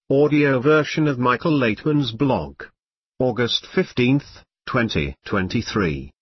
Audio version of Michael Laitman's blog. August 15, 2023.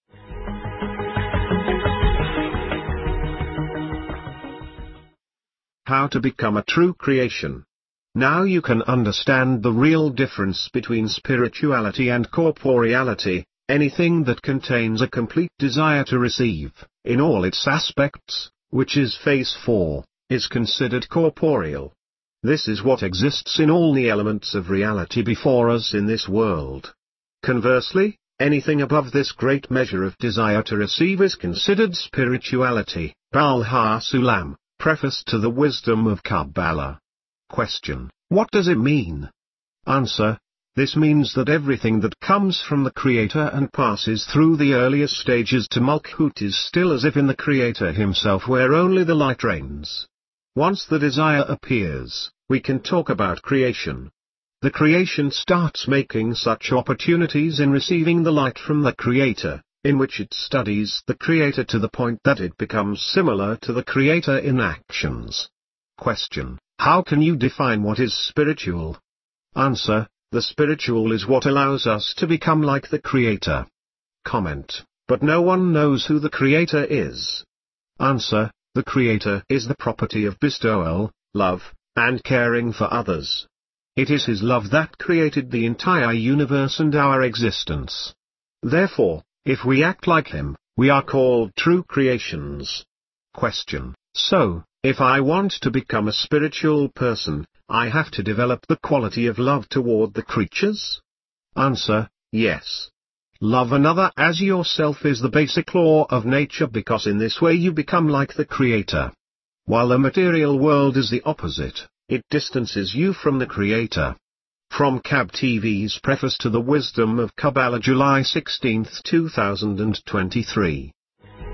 How to become a true creation. Now you can understand the real difference between spirituality and corporeality. Anything that contains a complete desire to receive, in all its aspects, which is phase 4, is considered corporeal. This is what exists in all the elements of reality before us in this world. Conversely, anything above this great measure of desire to receive is considered spirituality. Baal HaSulam, Preface to the Wisdom of Kabbalah. Question: what does it mean? Answer: this means that everything that comes from the Creator and passes through the earliest stages to Malkuth is still as if in the Creator himself, where only the light reigns. Once the desire appears, we can talk about creation. The creation starts making such opportunities in receiving the light from the Creator, in which it studies the Creator to the point that it becomes similar to the Creator in actions. Question: how can you define what is spiritual? Answer: the spiritual is what allows us to become like the Creator. Comment: but no one knows who the Creator is. Answer: the Creator is the property of bestowal, love, and caring for others. It is His love that created the entire universe and our existence. Therefore, if we act like Him, we are called true creations. Question: so, if I want to become a spiritual person, I have to develop the quality of love toward the creatures? Answer: yes. Love another as yourself is the basic law of nature, because in this way you become like the Creator. While the material world is the opposite, it distances you from the Creator. From Cab TV's Preface to the Wisdom of Kabbalah, July 16, 2023.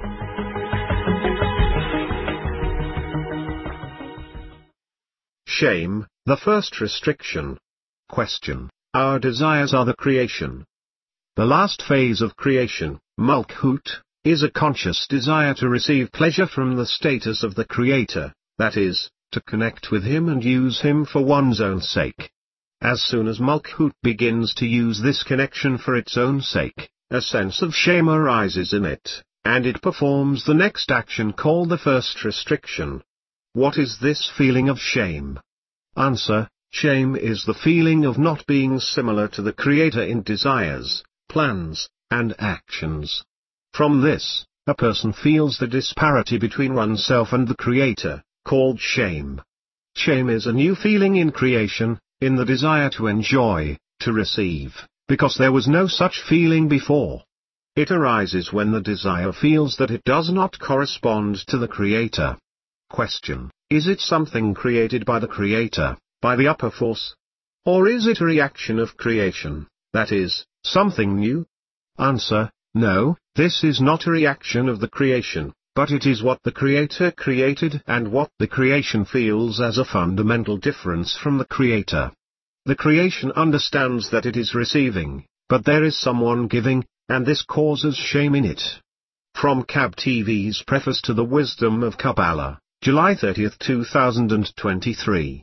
Shame, the first restriction. Question: our desires are the creation. The last phase of creation, Malkuth, is a conscious desire to receive pleasure from the status of the Creator, that is, to connect with Him and use Him for one's own sake. As soon as Malkuth begins to use this connection for its own sake, a sense of shame arises in it, and it performs the next action called the first restriction. What is this feeling of shame? Answer: shame is the feeling of not being similar to the Creator in desires, plans, and actions. From this, a person feels the disparity between oneself and the Creator, called shame. Shame is a new feeling in creation, in the desire to enjoy, to receive, because there was no such feeling before. It arises when the desire feels that it does not correspond to the Creator. Question: is it something created by the Creator, by the upper force? Or is it a reaction of creation, that is, something new? Answer: no, this is not a reaction of the creation, but it is what the Creator created and what the creation feels as a fundamental difference from the Creator. The creation understands that it is receiving, but there is someone giving, and this causes shame in it. From Cab TV's Preface to the Wisdom of Kabbalah, July 30, 2023.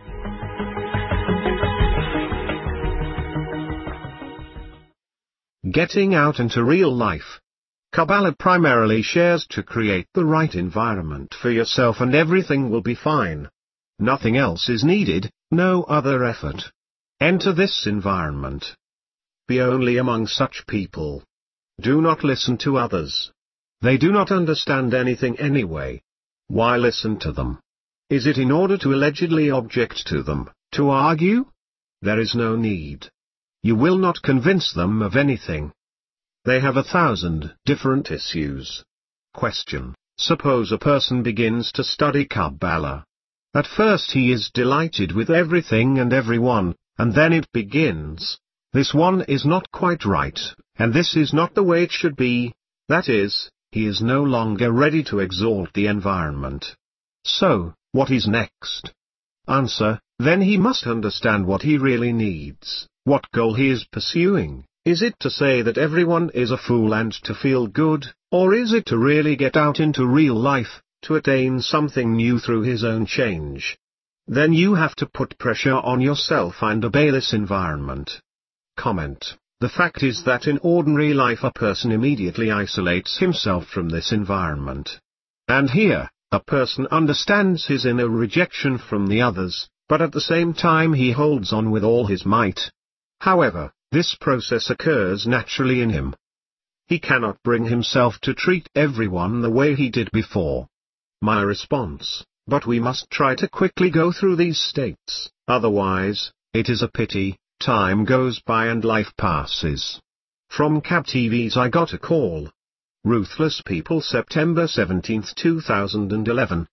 Getting out into real life. Kabbalah primarily shares to create the right environment for yourself and everything will be fine. Nothing else is needed, no other effort. Enter this environment. Be only among such people. Do not listen to others. They do not understand anything anyway. Why listen to them? Is it in order to allegedly object to them, to argue? There is no need. You will not convince them of anything. They have 1,000 different issues. Question: suppose a person begins to study Kabbalah. At first he is delighted with everything and everyone, and then it begins. This one is not quite right, and this is not the way it should be. That is, he is no longer ready to exalt the environment. So, what is next? Answer: then he must understand what he really needs, what goal he is pursuing. Is it to say that everyone is a fool and to feel good, or is it to really get out into real life, to attain something new through his own change? then you have to put pressure on yourself and obey this environment. Comment: the fact is that in ordinary life a person immediately isolates himself from this environment. And here, a person understands his inner rejection from the others, but at the same time he holds on with all his might. However, this process occurs naturally in him. He cannot bring himself to treat everyone the way he did before. My response: but we must try to quickly go through these states, otherwise, it is a pity, time goes by and life passes. From Cab TV's I Got a Call. Ruthless People, September 17, 2011.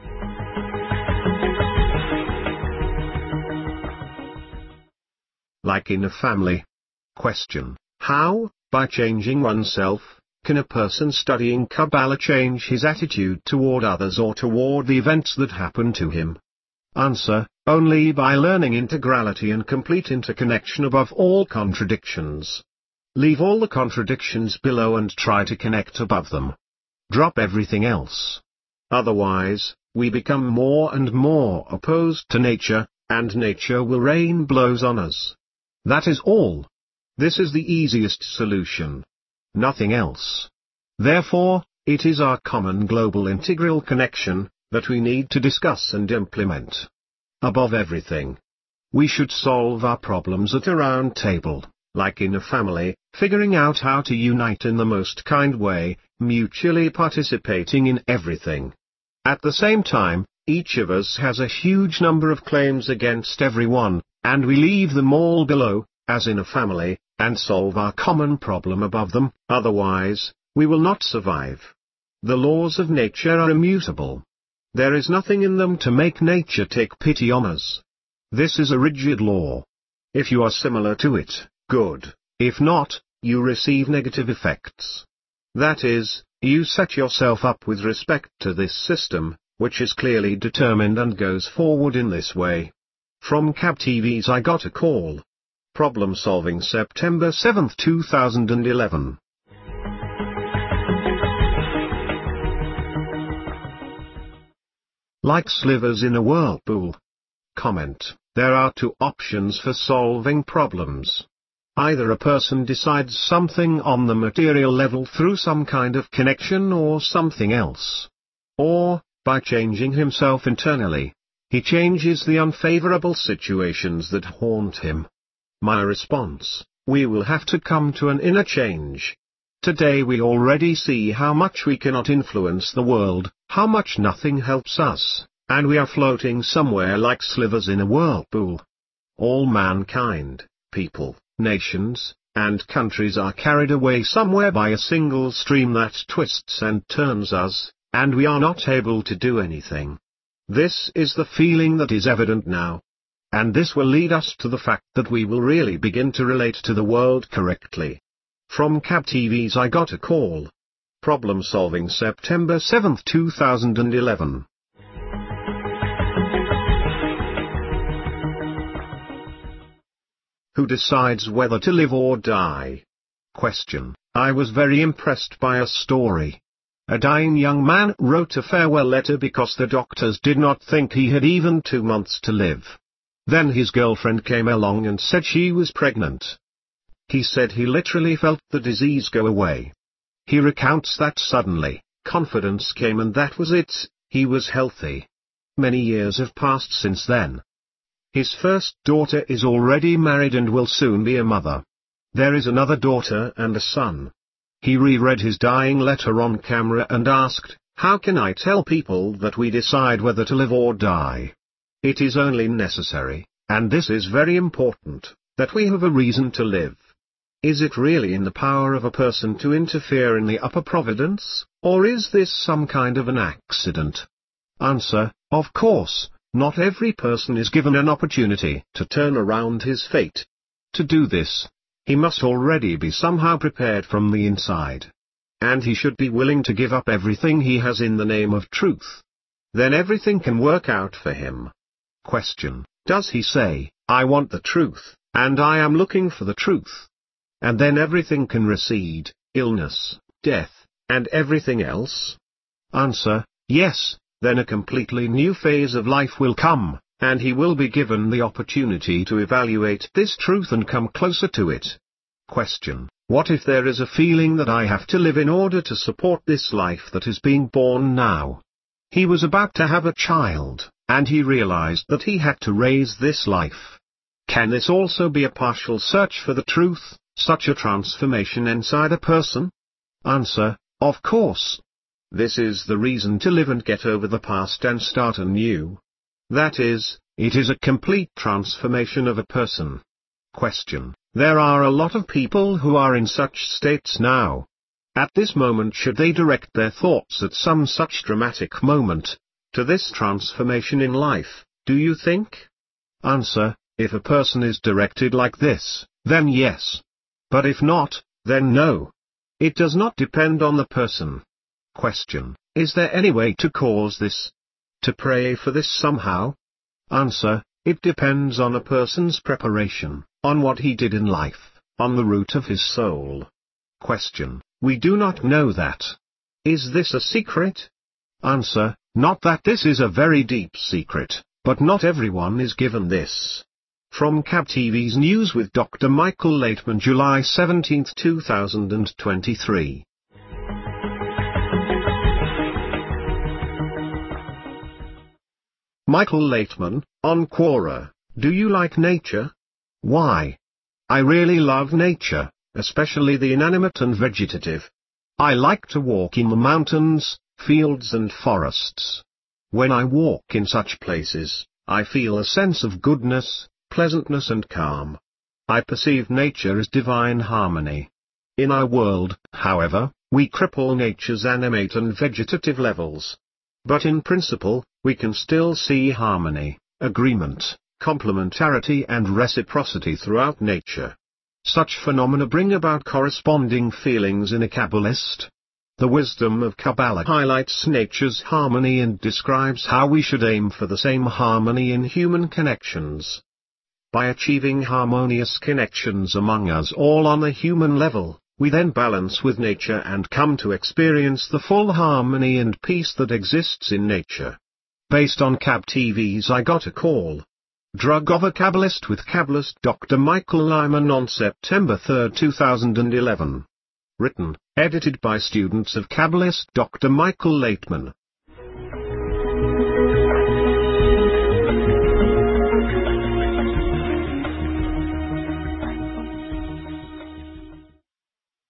Like in a family. Question: how, by changing oneself, can a person studying Kabbalah change his attitude toward others or toward the events that happen to him? Answer: only by learning integrality and complete interconnection above all contradictions. Leave all the contradictions below and try to connect above them. Drop everything else. Otherwise, we become more and more opposed to nature, and nature will rain blows on us. That is all. This is the easiest solution. Nothing else. Therefore, it is our common global integral connection that we need to discuss and implement. Above everything, we should solve our problems at a round table, like in a family, figuring out how to unite in the most kind way, mutually participating in everything. At the same time, each of us has a huge number of claims against everyone, and we leave them all below, as in a family, and solve our common problem above them, otherwise, we will not survive. The laws of nature are immutable. There is nothing in them to make nature take pity on us. This is a rigid law. If you are similar to it, good; if not, you receive negative effects. That is, you set yourself up with respect to this system, which is clearly determined and goes forward in this way. From Cab TV's I Got a Call. Problem Solving, September 7, 2011. Like slivers in a whirlpool. Comment: there are two options for solving problems. Either a person decides something on the material level through some kind of connection or something else. Or, by changing himself internally, he changes the unfavorable situations that haunt him. My response: we will have to come to an inner change. Today we already see how much we cannot influence the world, how much nothing helps us, and we are floating somewhere like slivers in a whirlpool. All mankind, people, nations, and countries are carried away somewhere by a single stream that twists and turns us, and we are not able to do anything. This is the feeling that is evident now. And this will lead us to the fact that we will really begin to relate to the world correctly. From Cab TV's I Got a Call. Problem Solving, September 7, 2011. Who decides whether to live or die? Question: I was very impressed by a story. A dying young man wrote a farewell letter because the doctors did not think he had even 2 months to live. Then his girlfriend came along and said she was pregnant. He said he literally felt the disease go away. He recounts that suddenly, confidence came and that was it, he was healthy. Many years have passed since then. His first daughter is already married and will soon be a mother. There is another daughter and a son. He reread his dying letter on camera and asked, how can I tell people that we decide whether to live or die? It is only necessary, and this is very important, that we have a reason to live. Is it really in the power of a person to interfere in the upper providence, or is this some kind of an accident? Answer: of course, not every person is given an opportunity to turn around his fate. To do this, he must already be somehow prepared from the inside. And he should be willing to give up everything he has in the name of truth. Then everything can work out for him. Question: does he say, I want the truth, and I am looking for the truth? And then everything can recede, illness, death, and everything else? Answer: yes, then a completely new phase of life will come, and he will be given the opportunity to evaluate this truth and come closer to it. Question: what if there is a feeling that I have to live in order to support this life that is being born now? He was about to have a child, and he realized that he had to raise this life. Can this also be a partial search for the truth, such a transformation inside a person? Answer: of course. This is the reason to live and get over the past and start anew. That is, it is a complete transformation of a person. Question: there are a lot of people who are in such states now. At this moment, should they direct their thoughts at some such dramatic moment, to this transformation in life, do you think? Answer: if a person is directed like this, then yes. But if not, then no. It does not depend on the person. Question: is there any way to cause this? To pray for this somehow? Answer: it depends on a person's preparation, on what he did in life, on the root of his soul. Question: we do not know that. Is this a secret? Answer: not that this is a very deep secret, but not everyone is given this. From CAB TV's News with Dr. Michael Laitman, July 17, 2023. Michael Laitman, on Quora: do you like nature? Why? I really love nature, especially the inanimate and vegetative. I like to walk in the mountains, fields and forests. When I walk in such places, I feel a sense of goodness, pleasantness and calm. I perceive nature as divine harmony. In our world, however, we cripple nature's animate and vegetative levels. But in principle, we can still see harmony, agreement, complementarity and reciprocity throughout nature. Such phenomena bring about corresponding feelings in a Kabbalist. The wisdom of Kabbalah highlights nature's harmony and describes how we should aim for the same harmony in human connections. By achieving harmonious connections among us all on a human level, we then balance with nature and come to experience the full harmony and peace that exists in nature. Based on CAB TV's I Got a Call. Drug of a Kabbalist with Kabbalist Dr. Michael Laitman on September 3, 2011. Written, edited by students of Kabbalist Dr. Michael Laitman.